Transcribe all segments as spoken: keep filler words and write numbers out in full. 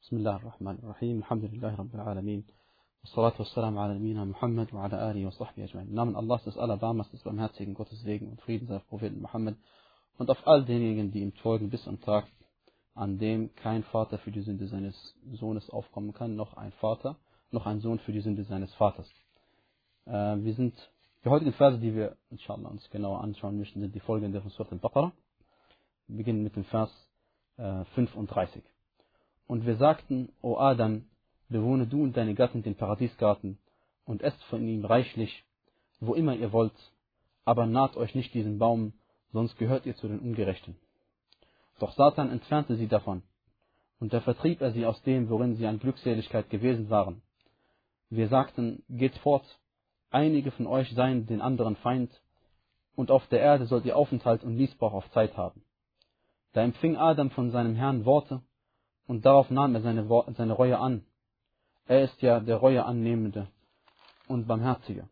بسم الله الرحمن الرحيم الحمد لله رب العالمين والصلاة والسلام على نبينا Muhammad wa ala alihi wa sahbihi ajma'in. Im Namen Allahs des Allerbarmers, des Barmherzigen, Gottes Segen und Frieden sei auf Propheten Muhammad und auf all denjenigen, die ihm folgen bis am Tag, an dem kein Vater für die Sünde seines Sohnes aufkommen kann, noch ein Vater, noch ein Sohn für die Sünde seines Vaters. Äh, wir sind, die heutigen Verse, die wir inshallah uns genauer anschauen möchten, sind die folgenden von Surat al-Baqarah. Wir beginnen mit dem Vers äh, fünfunddreißig. Und wir sagten, O Adam, bewohne du und deine Gattin den Paradiesgarten und esst von ihm reichlich, wo immer ihr wollt, aber naht euch nicht diesem Baum, sonst gehört ihr zu den Ungerechten. Doch Satan entfernte sie davon, und da vertrieb er sie aus dem, worin sie an Glückseligkeit gewesen waren. Wir sagten, geht fort, einige von euch seien den anderen Feind, und auf der Erde sollt ihr Aufenthalt und Nießbrauch auf Zeit haben. Da empfing Adam von seinem Herrn Worte, und darauf nahm er seine, seine Reue an. Er ist ja der Reue annehmende und Barmherzige.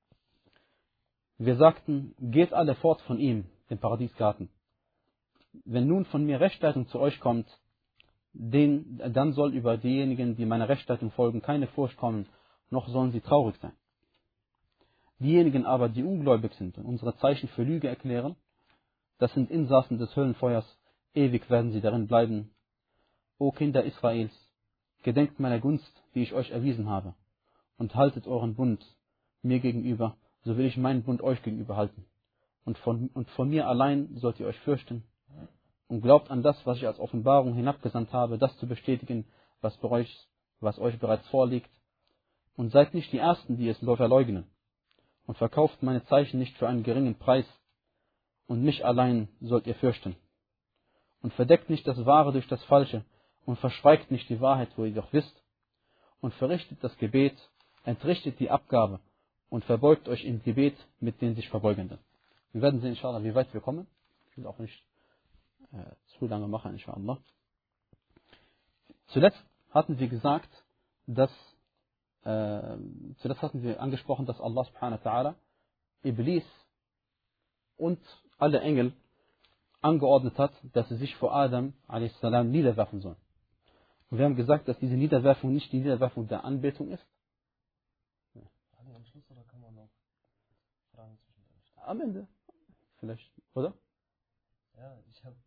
Wir sagten, geht alle fort von ihm, dem Paradiesgarten. Wenn nun von mir Rechtsleitung zu euch kommt, den, dann soll über diejenigen, die meiner Rechtsleitung folgen, keine Furcht kommen, noch sollen sie traurig sein. Diejenigen aber, die ungläubig sind und unsere Zeichen für Lüge erklären, das sind Insassen des Höllenfeuers, ewig werden sie darin bleiben. O Kinder Israels, gedenkt meiner Gunst, die ich euch erwiesen habe, und haltet euren Bund mir gegenüber, so will ich meinen Bund euch gegenüber halten. Und von, und von mir allein sollt ihr euch fürchten, und glaubt an das, was ich als Offenbarung hinabgesandt habe, das zu bestätigen, was, bei euch, was euch bereits vorliegt. Und seid nicht die Ersten, die es verleugnen, und verkauft meine Zeichen nicht für einen geringen Preis, und mich allein sollt ihr fürchten. Und verdeckt nicht das Wahre durch das Falsche, und verschweigt nicht die Wahrheit, wo ihr doch wisst, und verrichtet das Gebet, entrichtet die Abgabe und verbeugt euch im Gebet mit den sich Verbeugenden. Wir werden sehen, inshallah, wie weit wir kommen. Ich will auch nicht äh, zu lange machen, inshallah. Zuletzt hatten wir gesagt, dass, äh, zuletzt hatten wir angesprochen, dass Allah subhanahu wa ta'ala Iblis und alle Engel angeordnet hat, dass sie sich vor Adam a s. niederwerfen sollen. Und wir haben gesagt, dass diese Niederwerfung nicht die Niederwerfung der Anbetung ist. Ja. Am Schluss oder kann man noch Fragen zwischendurch stellen? Am Ende. Vielleicht, oder? Ja, ich habe.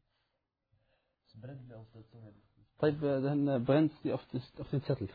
Es brennt mir auf der Zunge. Dann äh, brennt sie auf, das, auf den Zettel.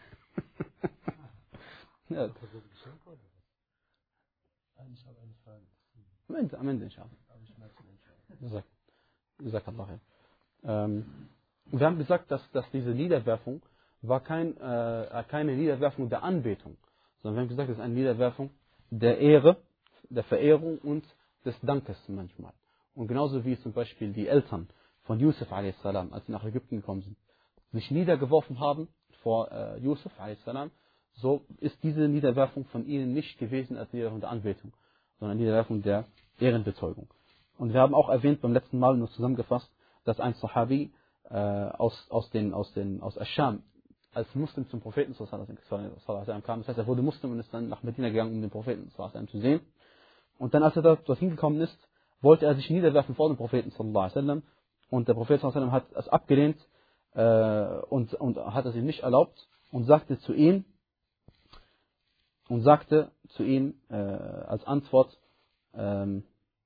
Ja. Ist das Geschenk oder was? Ich habe eine Frage. Am Ende, am Ende, inshallah. Aber ich merke es nicht. Sag Allah. Ähm, wir haben gesagt, dass, dass diese Niederwerfung war kein, äh, keine Niederwerfung der Anbetung, sondern wir haben gesagt, es ist eine Niederwerfung der Ehre, der Verehrung und des Dankes manchmal. Und genauso wie zum Beispiel die Eltern von Yusuf a s, als sie nach Ägypten gekommen sind, sich niedergeworfen haben vor äh, Yusuf a s, so ist diese Niederwerfung von ihnen nicht gewesen als Niederwerfung der Anbetung, sondern Niederwerfung der Ehrenbezeugung. Und wir haben auch erwähnt beim letzten Mal nur zusammengefasst, dass ein Sahabi äh, aus, aus, den, aus, den, aus Ascham als Muslim zum Propheten sallallahu alaihi wasallam kam. Das heißt, er wurde Muslim und ist dann nach Medina gegangen, um den Propheten sallallahu alaihi wasallam zu sehen. Und dann, als er dort hingekommen ist, wollte er sich niederwerfen vor dem Propheten sallallahu alaihi wasallam. Und der Prophet sallallahu alaihi wasallam hat es abgelehnt äh, und, und hat es ihm nicht erlaubt und sagte zu ihm, und sagte zu ihm äh, als Antwort, ähm,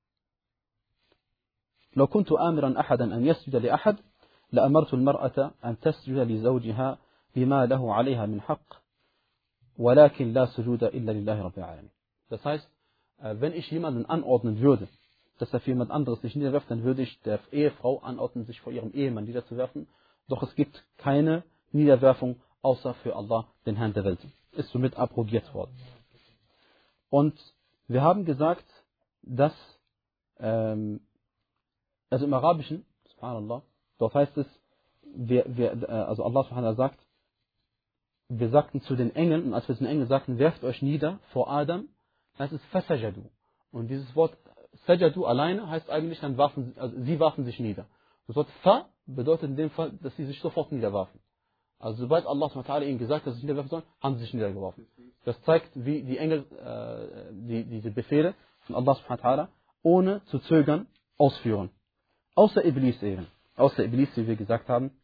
لو كنت آمرا أحدا أن يسجد لأحد لأمرت المرأة أن تسجد لزوجها بما له عليها من حق ولكن لا سجود إلا لله رب العالمين. Das heißt, wenn ich jemanden anordnen würde, dass er für jemand anderes sich niederwerft, dann würde ich der Ehefrau anordnen, sich vor ihrem Ehemann niederzuwerfen. Doch es gibt keine Niederwerfung außer für Allah, den Herrn der Welt. Ist somit abrogiert worden. Und wir haben gesagt, dass ähm, also im Arabischen, subhanallah, dort heißt es, wir, wir, also Allah subhanahu sagt, wir sagten zu den Engeln, und als wir zu den Engeln sagten, werft euch nieder vor Adam, heißt es fasajadu. Und dieses Wort sajadu alleine heißt eigentlich, dann warfen, also sie warfen sich nieder. Das Wort fa bedeutet in dem Fall, dass sie sich sofort niederwarfen. Also sobald Allah subhanahu wa ta'ala ihnen gesagt hat, dass sie sich niederwerfen sollen, haben sie sich niedergeworfen. Das zeigt, wie die Engel äh, die, diese Befehle von Allah subhanahu wa ta'ala ohne zu zögern ausführen. Außer Iblis eben. Außer Iblis, wie wir gesagt haben,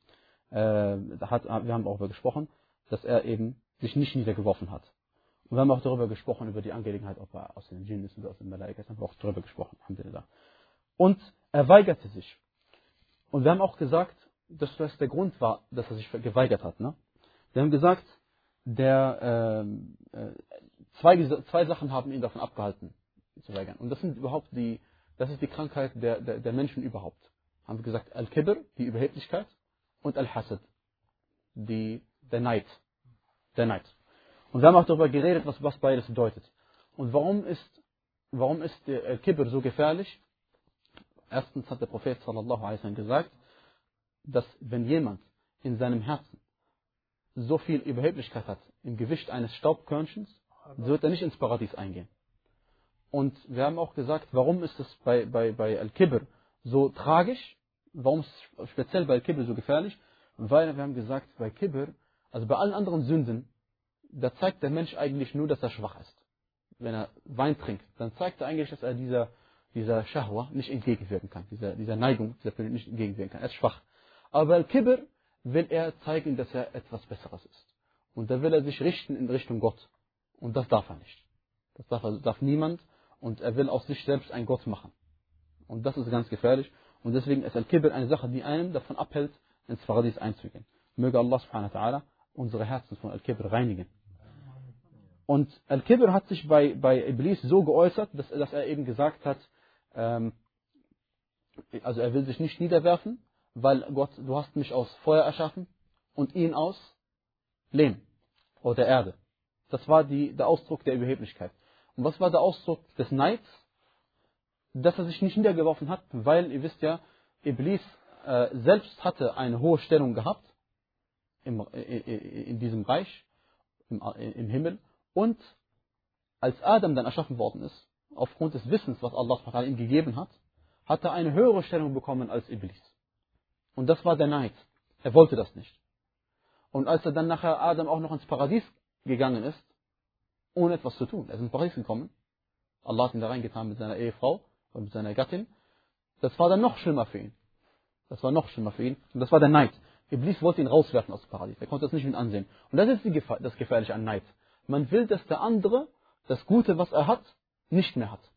äh, da hat, wir haben darüber gesprochen, dass er eben sich nicht niedergeworfen hat. Und wir haben auch darüber gesprochen, über die Angelegenheit, ob er aus den Djinn ist oder aus den Malaikas, haben wir auch darüber gesprochen, Alhamdulillah. Und er weigerte sich. Und wir haben auch gesagt, dass das der Grund war, dass er sich geweigert hat. Ne? Wir haben gesagt, der, äh, äh, zwei, zwei Sachen haben ihn davon abgehalten, zu weigern. Und das sind überhaupt die, das ist die Krankheit der, der, der Menschen überhaupt. Haben wir gesagt, Al-Kibr, die Überheblichkeit, und Al-Hasad, die, der Neid. Der Neid. Und wir haben auch darüber geredet, was, was beides bedeutet. Und warum ist, warum ist der Al-Kibr so gefährlich? Erstens hat der Prophet sallallahu alaihi wasallam gesagt, dass wenn jemand in seinem Herzen so viel Überheblichkeit hat, im Gewicht eines Staubkörnchens, so wird er nicht ins Paradies eingehen. Und wir haben auch gesagt, warum ist es bei, bei, bei Al-Kibr so tragisch? Warum ist es speziell bei Al-Kibr so gefährlich? Weil wir haben gesagt, bei Kibr, also bei allen anderen Sünden, da zeigt der Mensch eigentlich nur, dass er schwach ist. Wenn er Wein trinkt, dann zeigt er eigentlich, dass er dieser, dieser Shahwa nicht entgegenwirken kann, dieser, dieser Neigung, dieser nicht entgegenwirken kann. Er ist schwach. Aber bei Al-Kibr will er zeigen, dass er etwas Besseres ist. Und da will er sich richten in Richtung Gott. Und das darf er nicht. Das darf, er, darf niemand. Und er will aus sich selbst einen Gott machen. Und das ist ganz gefährlich. Und deswegen ist Al-Kibr eine Sache, die einen davon abhält, ins Paradies einzugehen. Möge Allah subhanahu wa ta'ala unsere Herzen von Al-Kibr reinigen. Und Al-Kibr hat sich bei, bei Iblis so geäußert, dass, dass er eben gesagt hat, ähm, also er will sich nicht niederwerfen, weil Gott, du hast mich aus Feuer erschaffen und ihn aus Lehm oder Erde. Das war die, der Ausdruck der Überheblichkeit. Und was war der Ausdruck des Neids? Dass er sich nicht niedergeworfen hat, weil, ihr wisst ja, Iblis äh, selbst hatte eine hohe Stellung gehabt im, in, in diesem Reich, im, im Himmel. Und als Adam dann erschaffen worden ist, aufgrund des Wissens, was Allah ihm gegeben hat, hat er eine höhere Stellung bekommen als Iblis. Und das war der Neid. Er wollte das nicht. Und als er dann nachher Adam auch noch ins Paradies gegangen ist, ohne etwas zu tun, er ist ins Paradies gekommen, Allah hat ihn da reingetan mit seiner Ehefrau und mit seiner Gattin, das war dann noch schlimmer für ihn. Das war noch schlimmer für ihn. Und das war der Neid. Iblis wollte ihn rauswerfen aus dem Paradies. Er konnte das nicht mit ansehen. Und das ist die Gefahr, das Gefährliche an Neid. Man will, dass der andere das Gute, was er hat, nicht mehr hat.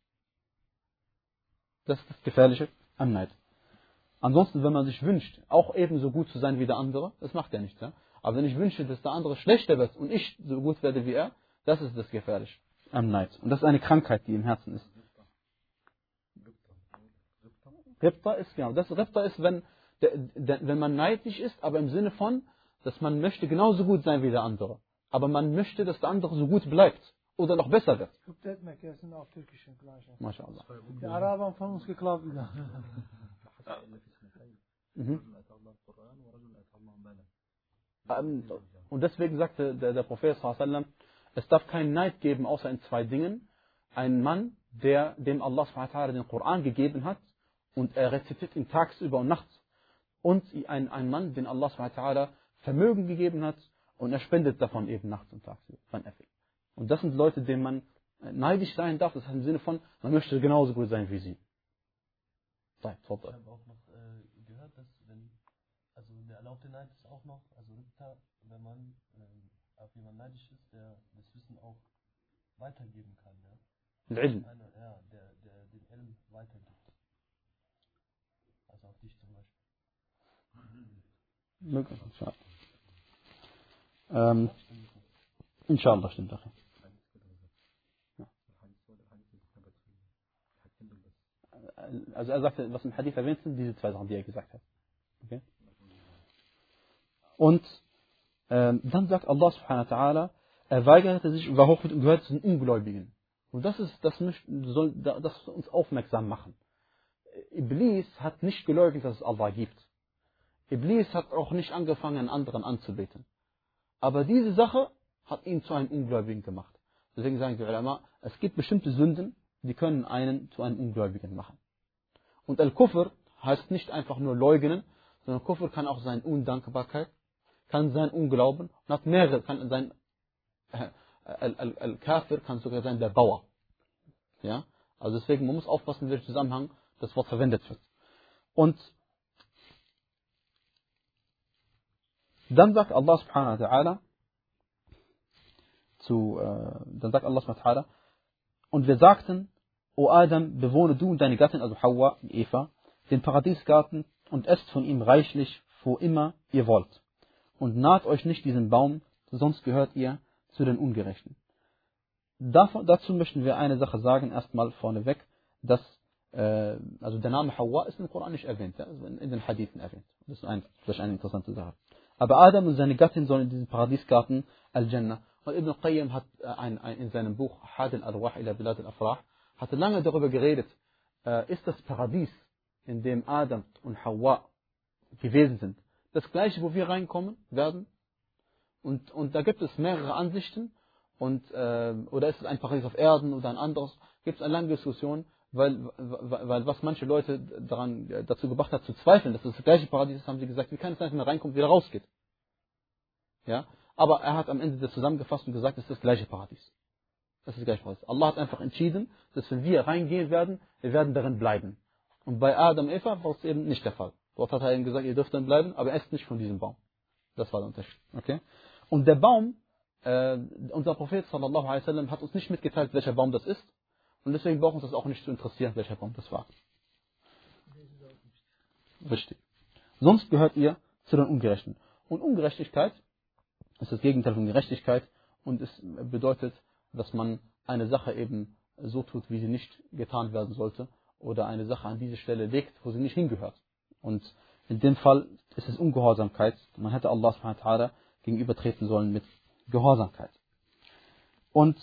Das ist das Gefährliche an Neid. Ansonsten, wenn man sich wünscht, auch ebenso gut zu sein wie der andere, das macht er nicht. Ja? Aber wenn ich wünsche, dass der andere schlechter wird und ich so gut werde wie er, das ist das Gefährliche am Neid. Und das ist eine Krankheit, die im Herzen ist. Ribta ist, genau, das Ribta ist, wenn, der, der, wenn man neidisch ist, aber im Sinne von, dass man möchte genauso gut sein wie der andere. Aber man möchte, dass der andere so gut bleibt oder noch besser wird. Ribta etmek ya, sind auf Türkischen gleich. MashaAllah. Die Araber haben von uns geklaut wieder. Mhm. Und deswegen sagte der, der Prophet sallallahu alaihi wasallam, es darf keinen Neid geben, außer in zwei Dingen. Ein Mann, der dem Allah subhanahu wa ta'ala den Koran gegeben hat und er rezitiert ihn tagsüber und nachts. Und ein, ein Mann, den Allah subhanahu wa ta'ala Vermögen gegeben hat und er spendet davon eben nachts und tagsüber. Und das sind Leute, denen man neidisch sein darf. Das heißt im Sinne von, man möchte genauso gut sein wie sie. Sei, ich habe auch noch äh, gehört, dass wenn, also der erlaubte Neid ist auch noch, also Ribta, wenn man äh, auf jemanden neidisch ist, der das Wissen auch weitergeben kann. Ja? Ilm. Einer, ja, der, der den Ilm weitergibt. Also auf dich zum Beispiel. Möglich, inshallah. Ähm, inshallah stimmt das. Ja. Also er sagte, was im Hadith erwähnt sind, diese zwei Sachen, die er gesagt hat. Okay? Und ähm, dann sagt Allah subhanahu wa ta'ala, er weigerte sich und gehört zu den Ungläubigen. Und das ist, das soll das uns aufmerksam machen. Iblis hat nicht geleugnet, dass es Allah gibt. Iblis hat auch nicht angefangen, einen anderen anzubeten. Aber diese Sache hat ihn zu einem Ungläubigen gemacht. Deswegen sagen die Ulama, es gibt bestimmte Sünden, die können einen zu einem Ungläubigen machen. Und Al-Kufr heißt nicht einfach nur leugnen, sondern Kufr kann auch sein Undankbarkeit, kann sein Unglauben, und hat mehrere, kann sein äh, Al-Kafir kann sogar sein der Bauer. Ja? Also deswegen, man muss aufpassen, in welchem Zusammenhang das Wort verwendet wird. Und Dann sagt Allah subhanahu wa ta'ala zu, äh, dann sagt Allah subhanahu wa ta'ala, und wir sagten, O Adam, bewohne du und deine Gattin, also Hawa, Eva, den Paradiesgarten und esst von ihm reichlich, wo immer ihr wollt. Und naht euch nicht diesen Baum, sonst gehört ihr zu den Ungerechten. Davon, dazu möchten wir eine Sache sagen, erstmal vorneweg, dass, äh, also der Name Hawa ist im Koran nicht erwähnt, ja, also in, in den Hadithen erwähnt. Das ist ein, vielleicht eine interessante Sache. Aber Adam und seine Gattin sollen in diesem Paradiesgarten Al-Jannah. Und Ibn Qayyim hat äh, ein, ein, in seinem Buch Had al-Arwah ila Bilad al-Afrah hatte lange darüber geredet, äh, ist das Paradies, in dem Adam und Hawa gewesen sind, das gleiche, wo wir reinkommen werden? Und, und da gibt es mehrere Ansichten. Und, äh, oder ist es ein Paradies auf Erden oder ein anderes? Gibt es eine lange Diskussion, weil, weil, weil was manche Leute daran, dazu gebracht hat zu zweifeln, dass es das gleiche Paradies ist, haben sie gesagt, wie kann es sein, wenn man reinkommt, wieder rausgeht? Ja? Aber er hat am Ende das zusammengefasst und gesagt, es ist das gleiche Paradies. Das ist das gleiche Paradies. Allah hat einfach entschieden, dass wenn wir reingehen werden, wir werden darin bleiben. Und bei Adam und Eva war es eben nicht der Fall. Dort hat er ihnen gesagt, ihr dürft dann bleiben, aber esst nicht von diesem Baum. Das war der Unterschied. Okay? Und der Baum, äh, unser Prophet sallallahu alaihi wasallam hat uns nicht mitgeteilt, welcher Baum das ist. Und deswegen braucht uns das auch nicht zu interessieren, welcher Baum das war. Richtig. Sonst gehört ihr zu den Ungerechten. Und Ungerechtigkeit ist das Gegenteil von Gerechtigkeit und es bedeutet, dass man eine Sache eben so tut, wie sie nicht getan werden sollte oder eine Sache an diese Stelle legt, wo sie nicht hingehört. Und in dem Fall ist es Ungehorsamkeit. Man hätte Allah subhanahu wa ta'ala gegenübertreten sollen mit Gehorsamkeit. Und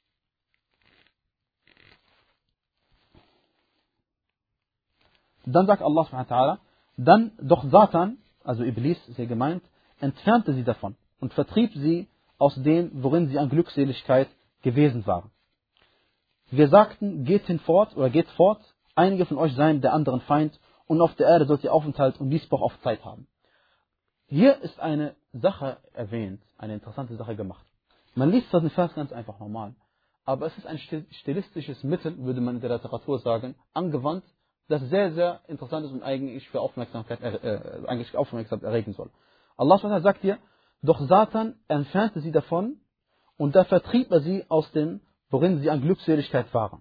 dann sagt Allah subhanahu wa ta'ala, dann doch Satan, also Iblis ist hier gemeint, entfernte sie davon und vertrieb sie aus dem, worin sie an Glückseligkeit gewesen waren. Wir sagten, geht hinfort oder geht fort, einige von euch seien der anderen Feind und auf der Erde sollt ihr Aufenthalt und Nießbrauch auf Zeit haben. Hier ist eine Sache erwähnt, eine interessante Sache gemacht. Man liest das in Vers ganz einfach normal, aber es ist ein stilistisches Mittel, würde man in der Literatur sagen, angewandt, das sehr, sehr interessant ist und eigentlich für Aufmerksamkeit, äh, eigentlich Aufmerksamkeit erregen soll. Allah sagt hier, doch Satan entfernte sie davon und da vertrieb er sie aus dem, worin sie an Glückseligkeit waren.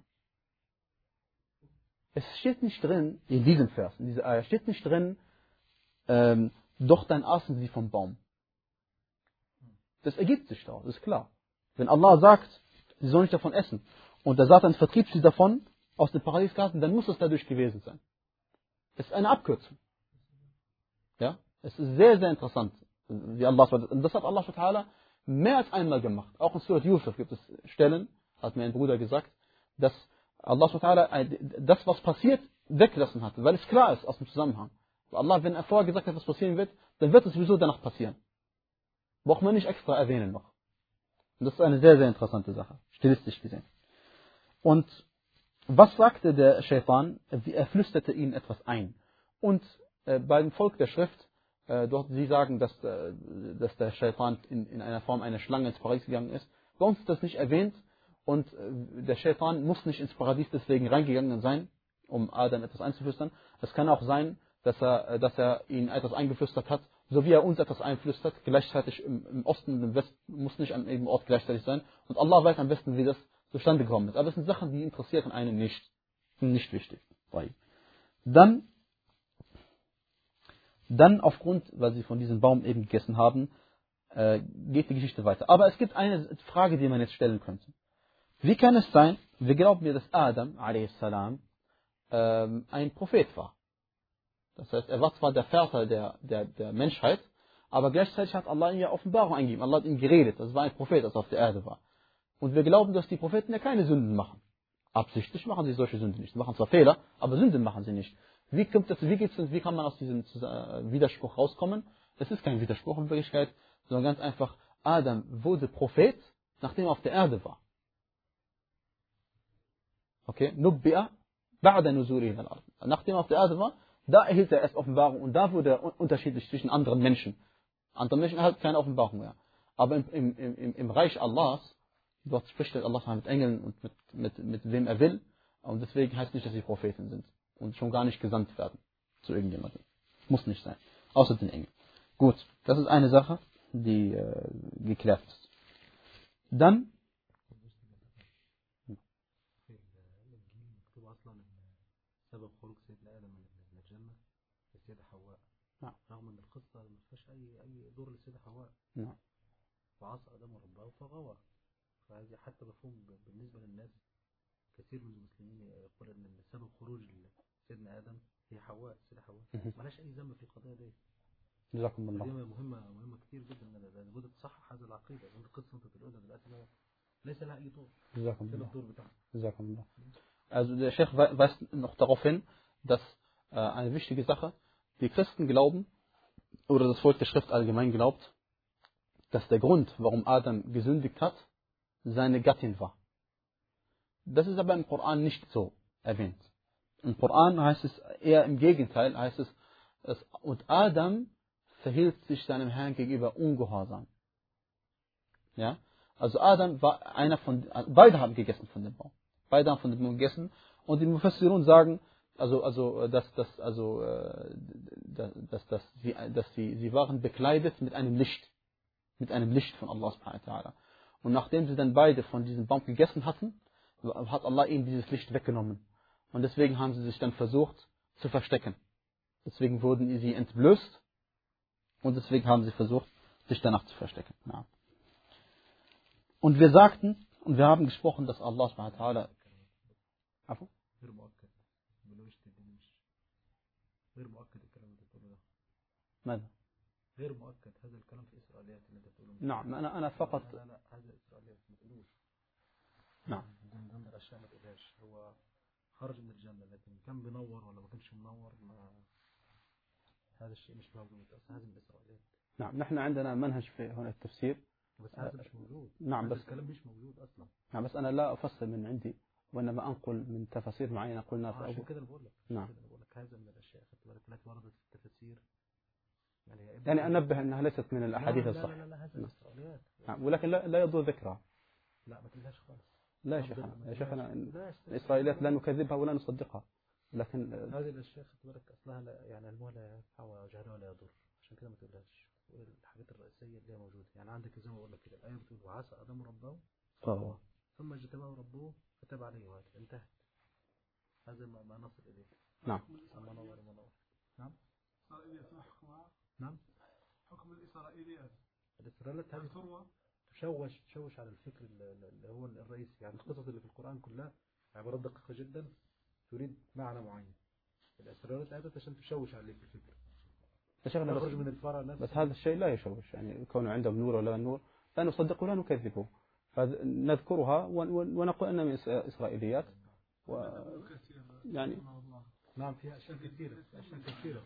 Es steht nicht drin, in diesem Vers, in dieser Ayah, steht nicht drin, ähm, doch dann aßen sie vom Baum. Das ergibt sich daraus, ist klar. Wenn Allah sagt, sie sollen nicht davon essen und der Satan vertrieb sie davon aus dem Paradiesgarten, dann muss es dadurch gewesen sein. Es ist eine Abkürzung. Ja? Es ist sehr, sehr interessant. Wie Allah, und das hat Allah mehr als einmal gemacht. Auch in Surat Yusuf gibt es Stellen, hat mir ein Bruder gesagt, dass Allah das, was passiert, weggelassen hat, weil es klar ist aus dem Zusammenhang. Weil Allah, wenn er vorher gesagt hat, was passieren wird, dann wird es sowieso danach passieren. Braucht man nicht extra erwähnen noch. Und das ist eine sehr, sehr interessante Sache, stilistisch gesehen. Und was sagte der Shaitan? Er flüsterte ihnen etwas ein. Und äh, beim Volk der Schrift, äh, dort sie sagen, dass, äh, dass der Shaitan in, in einer Form einer Schlange ins Paradies gegangen ist. Bei uns ist das nicht erwähnt. Und äh, der Shaitan muss nicht ins Paradies deswegen reingegangen sein, um Adam etwas einzuflüstern. Es kann auch sein, dass er, dass er ihnen etwas eingeflüstert hat, so wie er uns etwas einflüstert, gleichzeitig im, im Osten und im Westen, muss nicht an jedem Ort gleichzeitig sein. Und Allah weiß am besten, wie das zustande gekommen ist. Aber es sind Sachen, die interessieren einen nicht. Sind nicht wichtig. Dann, dann aufgrund, weil sie von diesem Baum eben gegessen haben, äh, geht die Geschichte weiter. Aber es gibt eine Frage, die man jetzt stellen könnte. Wie kann es sein, wir glauben ja, dass Adam, a s, ähm, ein Prophet war. Das heißt, er war zwar der Vater der, der, der Menschheit, aber gleichzeitig hat Allah ihm ja Offenbarung eingegeben. Allah hat ihm geredet. Das war ein Prophet, als er auf der Erde war. Und wir glauben, dass die Propheten ja keine Sünden machen. Absichtlich machen sie solche Sünden nicht. Sie machen zwar Fehler, aber Sünden machen sie nicht. Wie kommt das, wie geht's, wie kann man aus diesem Widerspruch rauskommen? Es ist kein Widerspruch in Wirklichkeit, sondern ganz einfach, Adam wurde Prophet, nachdem er auf der Erde war. Okay? Nubbi'a ba'da nuzurihi al-ard. Nachdem er auf der Erde war, da erhielt er erst Offenbarung und da wurde er unterschiedlich zwischen anderen Menschen. Andere Menschen erhalten keine Offenbarung mehr. Aber im, im, im, im Reich Allahs, dort spricht Allah mit Engeln und mit, mit, mit wem er will. Und deswegen heißt nicht, dass sie Propheten sind. Und schon gar nicht gesandt werden zu irgendjemandem. Muss nicht sein. Außer den Engeln. Gut, das ist eine Sache, die äh, geklärt ist. Dann, مكتوب اصلا ان سبب خروج سيدنا ادم من الجنه السيده حواء نعم. رغم ان القصه ما فيهاش اي اي دور للسيده حواء نعم. وعصى ادم ربه فغوى فهذه حتى مفهوم بالنسبه للناس كثير من المسلمين يقول ان سبب خروج سيدنا ادم هي حواء السيده حواء مالهاش اي ذنب في القضيه دي. جزاكم الله. دي مهمه مهمه كتير جدا ان لابد تصحح هذه العقيده لان القصه انت بتقولها دلوقتي ليس لها اي دور. جزاكم الله. الدور بتاعها. جزاكم الله. Also der Sheikh weist noch darauf hin, dass äh, eine wichtige Sache, die Christen glauben, oder das Volk der Schrift allgemein glaubt, dass der Grund, warum Adam gesündigt hat, seine Gattin war. Das ist aber im Koran nicht so erwähnt. Im Koran heißt es eher im Gegenteil, heißt es, es und Adam verhielt sich seinem Herrn gegenüber ungehorsam. Ja? Also Adam war einer von, beide haben gegessen von dem Baum. Beide haben von dem Baum gegessen. Und die Mufassirun sagen, also, also, dass, dass, also, dass, dass, dass, sie, dass sie, sie waren bekleidet mit einem Licht. Mit einem Licht von Allah subhanahu wa ta'ala. Und nachdem sie dann beide von diesem Baum gegessen hatten, hat Allah ihnen dieses Licht weggenommen. Und deswegen haben sie sich dann versucht zu verstecken. Deswegen wurden sie entblößt. Und deswegen haben sie versucht, sich danach zu verstecken. Ja. Und wir sagten, und wir haben gesprochen, dass Allah subhanahu wa ta'ala عفوا غير مؤكد بلوش تدينش غير مؤكد الكلام اللي بتقوله ده. ماذا؟ غير مؤكد هذا الكلام في إسرائيليات اللي انت بتقوله. نعم انا انا فقط لا لا, لا هذا إسرائيليات ما تقولوش. نعم. من ضمن الأشياء ما تقولهاش هو خرج من الجنة لكن كان بينور ولا ما كانش منور ما هذا الشيء مش موجود أصلا هذا من الإسرائيليات. نعم نحن عندنا منهج في هنا التفسير. بس هذا مش موجود. نعم بس الكلام مش موجود أصلا. نعم بس أنا لا أفسر من عندي وإنما أنقل من تفاسير معينة قلنا في عشان أول. كده بقول لك. نعم. كده بقول لك هذا من الأشياء خدت بالك التي وردت في التفاسير. يعني يعني أنبه أنها ليست من الأحاديث الصحيحة. لا لا لا هذا الإسرائيليات. نعم ولكن لا لا يضر ذكرها. لا ما تقولهاش خالص. لا يا شيخنا يا شيخنا الإسرائيليات لا نكذبها ولا نصدقها. لكن هذه الأشياء خدت بالك أصلها لا يعني علمها لا ينفع وجهلها ولا يضر. عشان كده ما تقولهاش. الحاجات الرئيسية اللي هي موجودة يعني عندك زي ما بقول لك كده الآية بتقول وعسى آدم ربه فهو ثم اجتباه ربه فتاب عليه وهذا انتهت. هذا ما, ما نصل إليه. نعم. ما نور ما نور. نعم. إسرائيليات حكمها. نعم. حكم الإسرائيليات. الإسرائيليات هذه تروى تشوش تشوش على الفكر اللي هو الرئيسي يعني القصص اللي في القرآن كلها عبارات دقيقة جدا تريد معنى معين. الإسرائيليات أتت عشان تشوش عليك الفكر. شيخنا بس, من الفرع بس هذا الشيء لا يشوش يعني كونه عنده نور ولا نور لا نصدقه ولا نكذبه فنذكرها ونقول أنها من إسرائيليات و يعني نعم فيها أشياء كثيرة أشياء كثيرة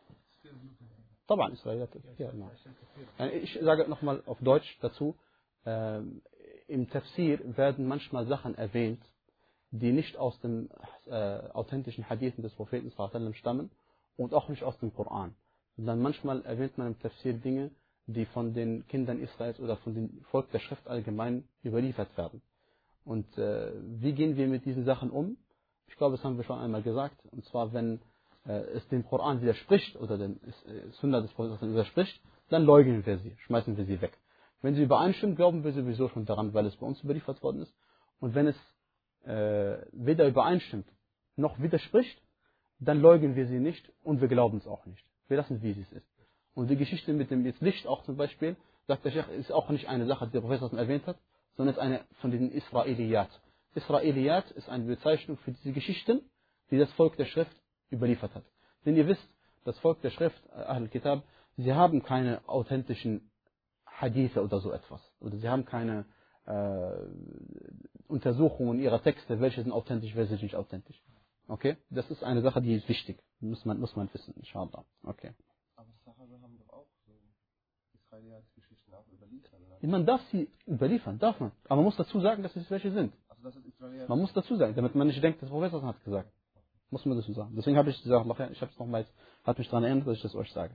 طبعا إسرائيليات كثيرة نعم يعني ich sage nochmal auf Deutsch dazu äh, im Tafsir werden manchmal Sachen erwähnt die nicht aus den äh, authentischen Hadithen des Propheten sallallahu alaihi wasallam stammen und auch nicht aus dem Koran. Und dann manchmal erwähnt man im Tafsir Dinge, die von den Kindern Israels oder von dem Volk der Schrift allgemein überliefert werden. Und äh, wie gehen wir mit diesen Sachen um? Ich glaube, das haben wir schon einmal gesagt. Und zwar, wenn äh, es dem Koran widerspricht oder dem äh, Sunna des Propheten widerspricht, dann leugnen wir sie, schmeißen wir sie weg. Wenn sie übereinstimmt, glauben wir sowieso schon daran, weil es bei uns überliefert worden ist. Und wenn es äh, weder übereinstimmt noch widerspricht, dann leugnen wir sie nicht und wir glauben es auch nicht. Wir lassen es, wie es ist. Und die Geschichte mit dem jetzt Licht auch zum Beispiel, sagt der Sheikh, ist auch nicht eine Sache, die der Professor erwähnt hat, sondern ist eine von den Israeliyat. Israeliyat ist eine Bezeichnung für diese Geschichten, die das Volk der Schrift überliefert hat. Denn ihr wisst, das Volk der Schrift, Ahl al-Kitab, sie haben keine authentischen Hadithe oder so etwas. Oder sie haben keine äh, Untersuchungen ihrer Texte, welche sind authentisch, welche sind nicht authentisch. Okay? Das ist eine Sache, die ist wichtig. Muss man, muss man wissen, inshallah. Okay. Aber Sahabe haben doch auch so Israeliyat-Geschichten auch überliefert, oder? Man darf sie überliefern, darf man. Aber man muss dazu sagen, dass es welche sind. Also das ist Israeliyat. Man muss dazu sagen, damit man nicht denkt, das Professor hat gesagt. Muss man dazu sagen. Deswegen habe ich gesagt, ich habe es nochmals, hat mich daran erinnert, dass ich das euch sage.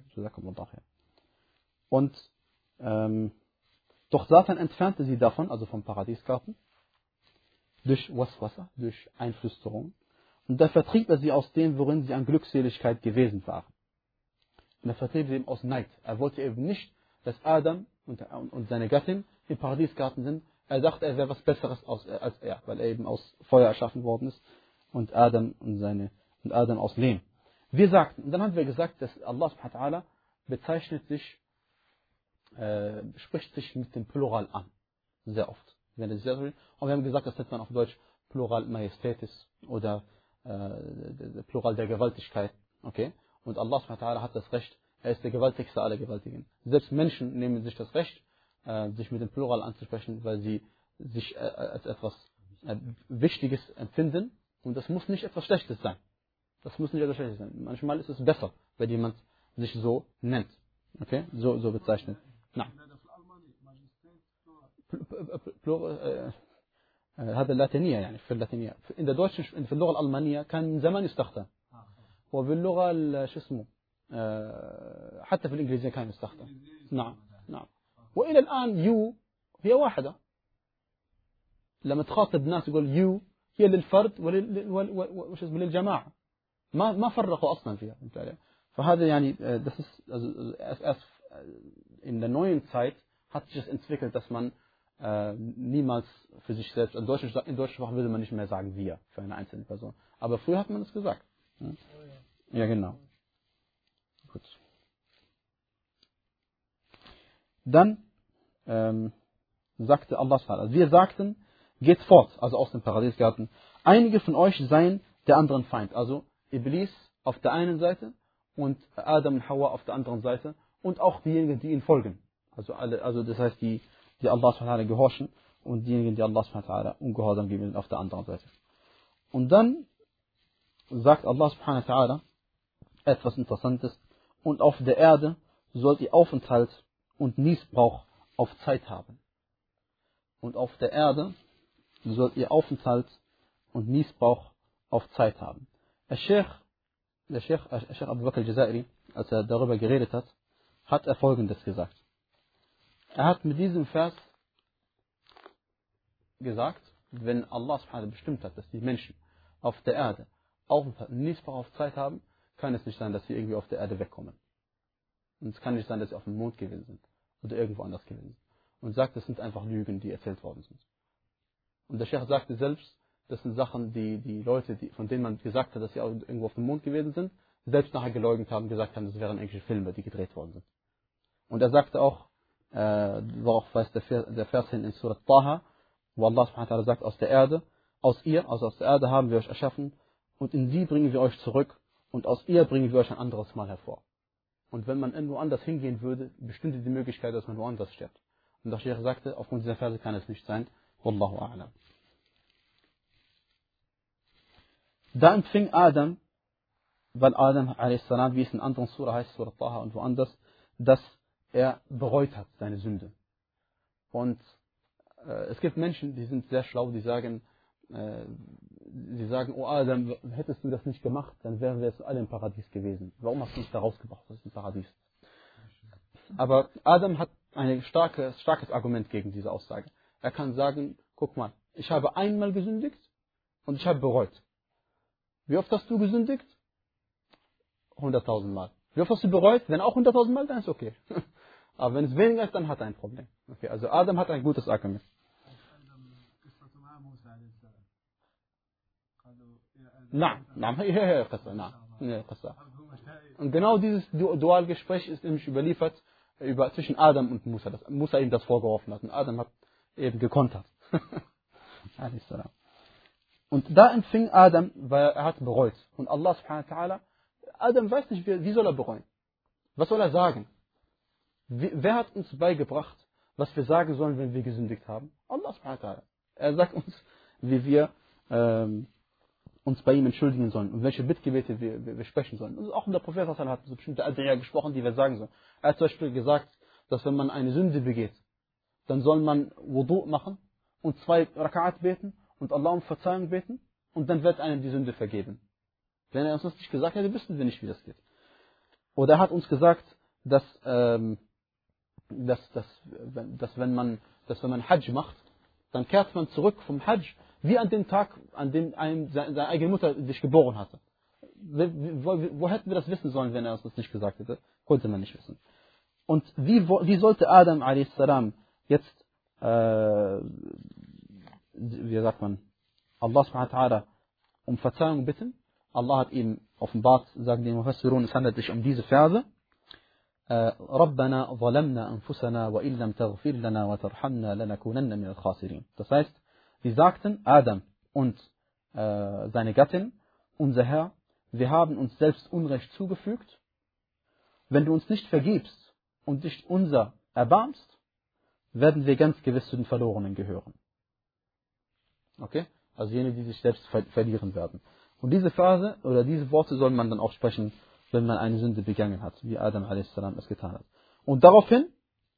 Und ähm, doch Satan entfernte sie davon, also vom Paradiesgarten, durch Waswasa, durch Einflüsterung. Und da vertrieb er sie aus dem, worin sie an Glückseligkeit gewesen waren. Und er vertrieb sie eben aus Neid. Er wollte eben nicht, dass Adam und, und seine Gattin im Paradiesgarten sind. Er dachte, er wäre was Besseres als er, weil er eben aus Feuer erschaffen worden ist und Adam und seine und Adam aus Lehm. Wir sagten, und dann haben wir gesagt, dass Allah subhanahu wa ta'ala bezeichnet sich, äh, spricht sich mit dem Plural an. Sehr oft. Und wir haben gesagt, das nennt man auf Deutsch Plural Majestätis oder äh, Plural der Gewaltigkeit. Okay? Und Allah subhanahu wa ta'ala hat das Recht, er ist der gewaltigste aller Gewaltigen. Selbst Menschen nehmen sich das Recht, äh, sich mit dem Plural anzusprechen, weil sie sich äh, als etwas äh, Wichtiges empfinden. Und das muss nicht etwas Schlechtes sein. Das muss nicht etwas Schlechtes sein. Manchmal ist es besser, wenn jemand sich so nennt. Okay? So, so bezeichnet. Na. هذا اللاتينية يعني في اللاتينية in der deutschen في اللغة الألمانية كان من زمان يستخدم وفي اللغة شو اسمه حتى في الإنجليزية كان يستخدم نعم نعم وإلى الآن يو هي واحدة لما تخاطب ناس يقول يو هي للفرد وش اسمه للجماعة ما ما فرقوا أصلا فيها فهذا يعني das ist also erst in der neuen Zeit hat sich das entwickelt, dass man äh, niemals für sich selbst, in deutschen, in deutschen Sprache würde man nicht mehr sagen wir für eine einzelne Person. Aber früher hat man das gesagt. Ja, ja genau. Gut. Dann ähm, sagte Allah, wir sagten, geht fort, also aus dem Paradiesgarten. Einige von euch seien der anderen Feind, also Iblis auf der einen Seite und Adam und Hawa auf der anderen Seite und auch diejenigen, die ihn folgen. Also alle, also das heißt die, die Allah subhanahu wa ta'ala gehorchen und diejenigen, die Allah subhanahu wa ta'ala ungehorsam geben auf der anderen Seite. Und dann sagt Allah subhanahu wa ta'ala etwas Interessantes. Und auf der Erde sollt ihr Aufenthalt und Nießbrauch auf Zeit haben. Und auf der Erde sollt ihr Aufenthalt und Nießbrauch auf Zeit haben. Der Sheikh, der Sheikh, der Sheikh Abu Bakr al-Jazairi, als er darüber geredet hat, hat er Folgendes gesagt. Er hat mit diesem Vers gesagt, wenn Allah subhanahu wa ta'ala bestimmt hat, dass die Menschen auf der Erde Aufenthalt und Nießbrauch auf Zeit haben, kann es nicht sein, dass sie irgendwie auf der Erde wegkommen. Und es kann nicht sein, dass sie auf dem Mond gewesen sind oder irgendwo anders gewesen sind. Und sagt, das sind einfach Lügen, die erzählt worden sind. Und der Sheikh sagte selbst, das sind Sachen, die die Leute, die, von denen man gesagt hat, dass sie irgendwo auf dem Mond gewesen sind, selbst nachher geleugnet haben, gesagt haben, das wären irgendwelche Filme, die gedreht worden sind. Und er sagte auch, äh, worauf weist der Vers, der Vers hin in Surat Taha, wo Allah subhanahu wa ta'ala sagt, aus der Erde, aus ihr, also aus der Erde haben wir euch erschaffen und in sie bringen wir euch zurück und aus ihr bringen wir euch ein anderes Mal hervor. Und wenn man irgendwo anders hingehen würde, bestünde die Möglichkeit, dass man woanders stirbt. Und der Sheikh sagte, aufgrund dieser Verse kann es nicht sein. Wallahu a'lam. Da empfing Adam, weil Adam a s, wie es in anderen Surah heißt, Surah Taha und woanders, dass er bereut hat, seine Sünde. Und äh, es gibt Menschen, die sind sehr schlau, die sagen, äh, die sagen, oh Adam, hättest du das nicht gemacht, dann wären wir jetzt alle im Paradies gewesen. Warum hast du uns da rausgebracht aus dem Paradies? Aber Adam hat ein starkes, starkes Argument gegen diese Aussage. Er kann sagen, guck mal, ich habe einmal gesündigt und ich habe bereut. Wie oft hast du gesündigt? hunderttausend Mal. Wie oft hast du bereut? Wenn auch hunderttausend Mal, dann ist okay. Aber wenn es weniger ist, dann hat er ein Problem. Okay, also Adam hat ein gutes Argument. Na, na, ja, ja, und genau dieses Dualgespräch ist nämlich überliefert über, zwischen Adam und Musa, dass Musa ihm das vorgeworfen hat und Adam hat eben gekontert. Und da empfing Adam, weil er hat bereut. Und Allah subhanahu wa ta'ala, Adam weiß nicht, wie, wie soll er bereuen? Was soll er sagen? Wie, wer hat uns beigebracht, was wir sagen sollen, wenn wir gesündigt haben? Allah subhanahu wa ta'ala. Er sagt uns, wie wir ähm, uns bei ihm entschuldigen sollen und welche Bittgebete wir, wir, wir sprechen sollen. Und auch der Prophet hat so bestimmte Adriya gesprochen, die wir sagen sollen. Er hat zum Beispiel gesagt, dass wenn man eine Sünde begeht, dann soll man Wudu machen und zwei Raka'at beten und Allah um Verzeihung beten und dann wird einem die Sünde vergeben. Wenn er uns das nicht gesagt hätte, wüssten wir nicht, wie das geht. Oder er hat uns gesagt, dass, ähm, dass, dass, dass, wenn man, dass wenn man Hajj macht, dann kehrt man zurück vom Hajj, wie an dem Tag, an dem einem, seine eigene Mutter dich geboren hatte. Wo, wo, wo hätten wir das wissen sollen, wenn er uns das nicht gesagt hätte? Konnte man nicht wissen. Und wie, wie sollte Adam a s. jetzt, äh, wie sagt man, Allah subhanahu wa ta'ala um Verzeihung bitten? Allah hat ihm offenbart, sagen die Mufassirun, es handelt sich um diese Verse. رَبَّنَا ظَلَمْنَا أَنفُسَنَا وَإِن لَمْ تَغْفِرْ لَنَا وَتَرْحَمْنَا لَنَكُونَنَّ مِنَ الْخَاسِرِينَ. Das heißt, sie sagten, Adam und äh, seine Gattin, unser Herr, wir haben uns selbst Unrecht zugefügt. Wenn du uns nicht vergibst und dich unser erbarmst, werden wir ganz gewiss zu den Verlorenen gehören. Okay? Also jene, die sich selbst ver verlieren werden. Und diese Phase oder diese Worte soll man dann auch sprechen, wenn man eine Sünde begangen hat, wie Adam a s. es getan hat. Und daraufhin,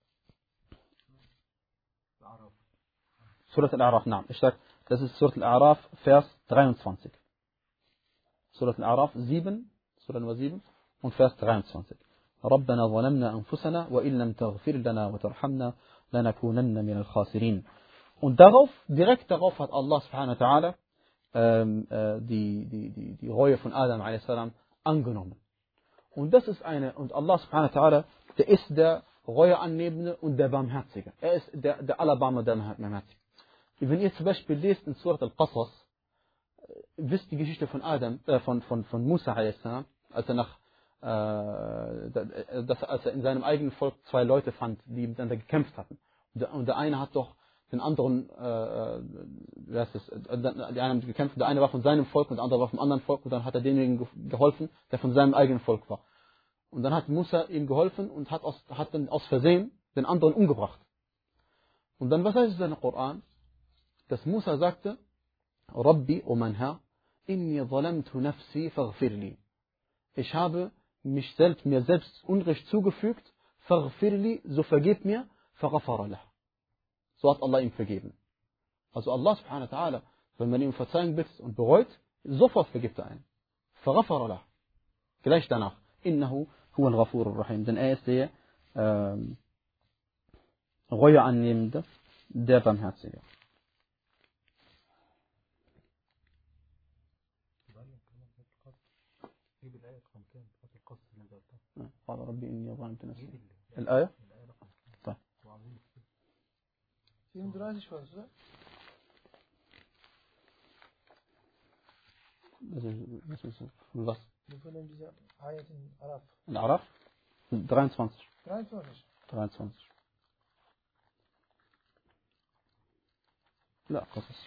Surat al-A'raf, nein, ich sage, das ist Surat al-A'raf, Vers dreiundzwanzig. Surat al-A'raf sieben, Surat Nummer sieben und Vers dreiundzwanzig. رَبَّنَا ظَلَمْنَا أَنفُسَنَا وَإِن لَمْ تَغْفِرْ لَنَا وَتَرْحَمْنَا لَنَكُونَنَّ مِنَ الْخَاسِرِينَ. Und darauf, direkt darauf hat Allah subhanahu wa ta'ala ähm, äh, die, die, die, die Reue von Adam a s. angenommen. Und das ist eine, und Allah subhanahu wa ta'ala, der ist der Reueannehmende und der Barmherzige. Er ist der, der Allerbarmer, der Barmherzige. Wenn ihr zum Beispiel lest in Surat al-Qasas, wisst die Geschichte von Adam, äh, von, von, von Musa a s, als er nach, äh, dass, als er in seinem eigenen Volk zwei Leute fand, die miteinander gekämpft hatten. Und der, und der eine hat doch den anderen, äh, wie heißt das, die einen haben gekämpft, der eine war von seinem Volk und der andere war vom anderen Volk und dann hat er demjenigen geholfen, der von seinem eigenen Volk war. Und dann hat Musa ihm geholfen und hat, aus, hat dann aus Versehen den anderen umgebracht. Und dann, was heißt es in der Koran? Dass Musa sagte, Rabbi, o mein Herr, inni zalamtu nafsi faghfirli. Ich habe mich selbst, mir selbst Unrecht zugefügt, faghfirli, so vergib mir, faghfara lah. So hat Allah ihm vergeben. Also Allah subhanahu wa ta'ala, wenn man ihm Verzeihung bittet und bereut, sofort vergibt er einen. Faghfara lah. Gleich danach. Innahu huwa al-Ghafur ar-Rahim. Denn er ist der ähm, Reue annehmende, der Barmherzige. قال ربي إني ظلمت نفسي. الآية؟ طيب. siebenunddreißig war es, oder? Was ist was? Wir von dieser Ayat in Araf. In Araf? dreiundzwanzig. dreiundzwanzig. dreiundzwanzig. لا قصص.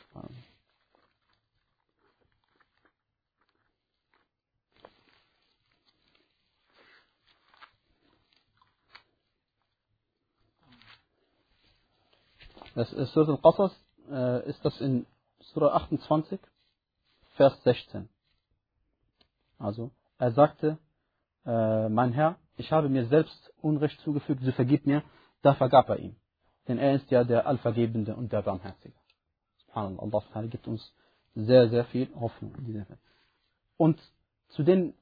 Das ist Surah al-Qasas, äh, ist das in Surah achtundzwanzig, Vers sechzehn. Also, er sagte, äh, mein Herr, ich habe mir selbst Unrecht zugefügt, so vergib mir, da vergab er ihm. Denn er ist ja der Allvergebende und der Barmherzige. Subhanallah, Allah gibt uns sehr, sehr viel Hoffnung in diesem Fall. Und zu den,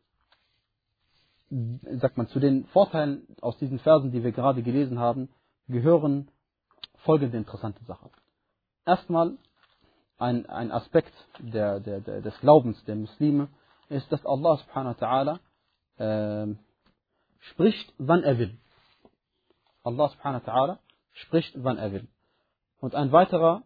sagt man, zu den Vorteilen aus diesen Versen, die wir gerade gelesen haben, gehören folgende interessante Sache. Erstmal ein, ein Aspekt der, der, der, des Glaubens der Muslime ist, dass Allah subhanahu wa ta'ala äh, spricht, wann er will. Allah subhanahu wa ta'ala spricht, wann er will. Und ein weiterer,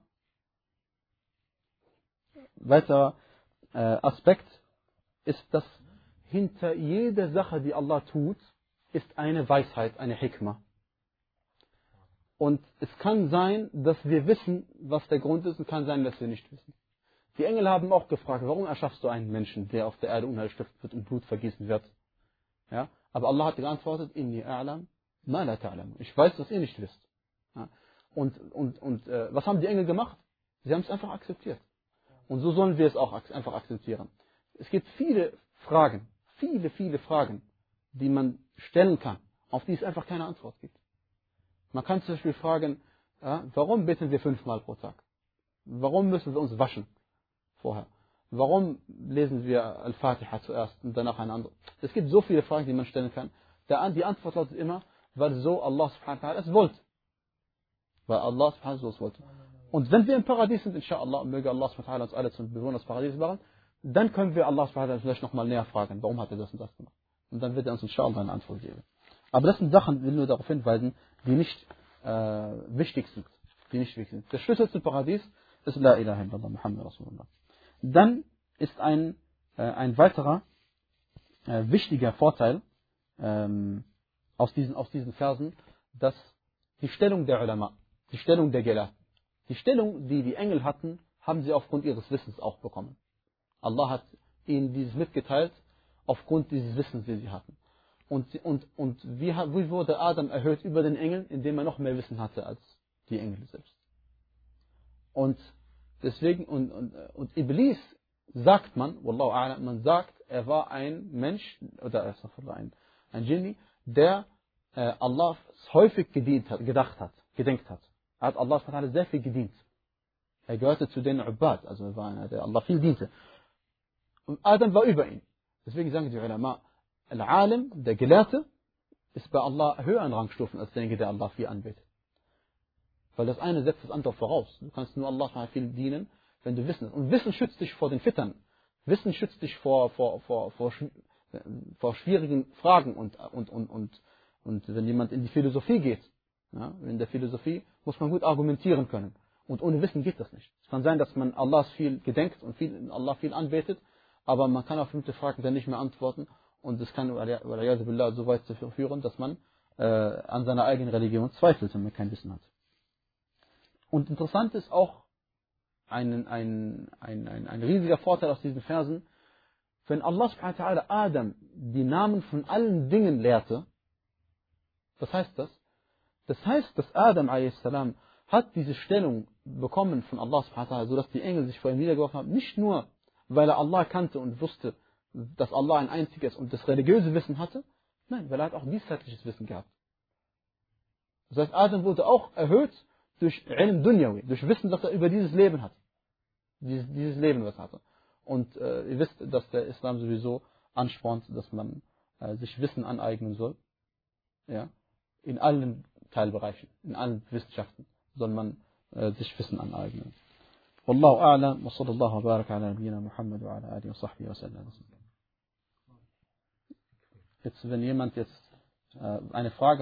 weiterer äh, Aspekt ist, dass hinter jeder Sache, die Allah tut, ist eine Weisheit, eine Hikmah. Und es kann sein, dass wir wissen, was der Grund ist, und kann sein, dass wir nicht wissen. Die Engel haben auch gefragt, warum erschaffst du einen Menschen, der auf der Erde Unheil stiften wird und Blut vergießen wird? Ja? Aber Allah hat geantwortet, Inni a'lam ma la ta'lamun. Ich weiß, was ihr nicht wisst. Ja? Und, und, und äh, was haben die Engel gemacht? Sie haben es einfach akzeptiert. Und so sollen wir es auch einfach akzeptieren. Es gibt viele Fragen, viele, viele Fragen, die man stellen kann, auf die es einfach keine Antwort gibt. Man kann zum Beispiel fragen, ja, warum beten wir fünfmal pro Tag? Warum müssen wir uns waschen vorher? Warum lesen wir Al-Fatiha zuerst und danach eine andere? Es gibt so viele Fragen, die man stellen kann. Die Antwort lautet immer, weil so Allah subhanahu wa ta'ala es wollte. Weil Allah subhanahu wa ta'ala es wollte. Und wenn wir im Paradies sind, inshallah, möge Allah subhanahu wa ta'ala uns alle zum Bewohner des Paradies machen, dann können wir Allah subhanahu wa ta'ala vielleicht nochmal näher fragen, warum hat er das und das gemacht? Und dann wird er uns inshallah eine Antwort geben. Aber das sind Sachen, ich will nur darauf hinweisen, die nicht äh, wichtig sind. Die nicht wichtig sind. Der Schlüssel zum Paradies ist La ilaha illallah Muhammad Rasulullah. Dann ist ein, äh, ein weiterer äh, wichtiger Vorteil ähm, aus, diesen, aus diesen Versen, dass die Stellung der Ulama, die Stellung der Gelehrten, die Stellung, die die Engel hatten, haben sie aufgrund ihres Wissens auch bekommen. Allah hat ihnen dieses mitgeteilt, aufgrund dieses Wissens, das sie hatten. Und, und, und wie, wie wurde Adam erhöht über den Engeln? Indem er noch mehr Wissen hatte als die Engel selbst. Und deswegen, und, und, und Iblis sagt man, Wallahu a'lam, man sagt, er war ein Mensch, oder ein, ein Jinni, der äh, Allah häufig gedient hat, gedacht hat, gedenkt hat. Er hat Allah sehr viel gedient. Er gehörte zu den Ubad, also er war einer, der Allah viel diente. Und Adam war über ihn. Deswegen sagen die Ulama, Al-Alim, der Gelehrte, ist bei Allah höher in Rangstufen als derjenige, der Allah viel anbetet. Weil das eine setzt das andere voraus. Du kannst nur Allah viel dienen, wenn du Wissen hast. Und Wissen schützt dich vor den Fittern. Wissen schützt dich vor, vor, vor, vor, vor schwierigen Fragen. Und, und, und, und, und wenn jemand in die Philosophie geht, ja, in der Philosophie muss man gut argumentieren können. Und ohne Wissen geht das nicht. Es kann sein, dass man Allahs viel gedenkt und viel, Allah viel anbetet, aber man kann auf bestimmte Fragen dann nicht mehr antworten. Und das kann so weit führen, dass man äh, an seiner eigenen Religion zweifelt, wenn man kein Wissen hat. Und interessant ist auch ein, ein, ein, ein, ein riesiger Vorteil aus diesen Versen, wenn Allah subhanahu wa ta'ala Adam die Namen von allen Dingen lehrte. Was heißt das? Das heißt, dass Adam a s. hat diese Stellung bekommen von Allah subhanahu wa ta'ala, sodass die Engel sich vor ihm niedergeworfen haben, nicht nur, weil er Allah kannte und wusste, dass Allah ein einziger ist und das religiöse Wissen hatte, nein, weil er hat auch dieszeitliches Wissen gehabt. Das heißt, Adam wurde auch erhöht durch Ilm Dunyawi, durch Wissen, das er über dieses Leben hat. Dieses, dieses Leben, was er hatte. Und äh, ihr wisst, dass der Islam sowieso anspornt, dass man äh, sich Wissen aneignen soll. Ja, in allen Teilbereichen, in allen Wissenschaften soll man äh, sich Wissen aneignen. Wallahu a'lam wa sallallahu wa baraka ala nabiyyina Muhammad wa ala alihi wa sahbihi wa sallam. Jetzt, wenn jemand jetzt äh, eine Frage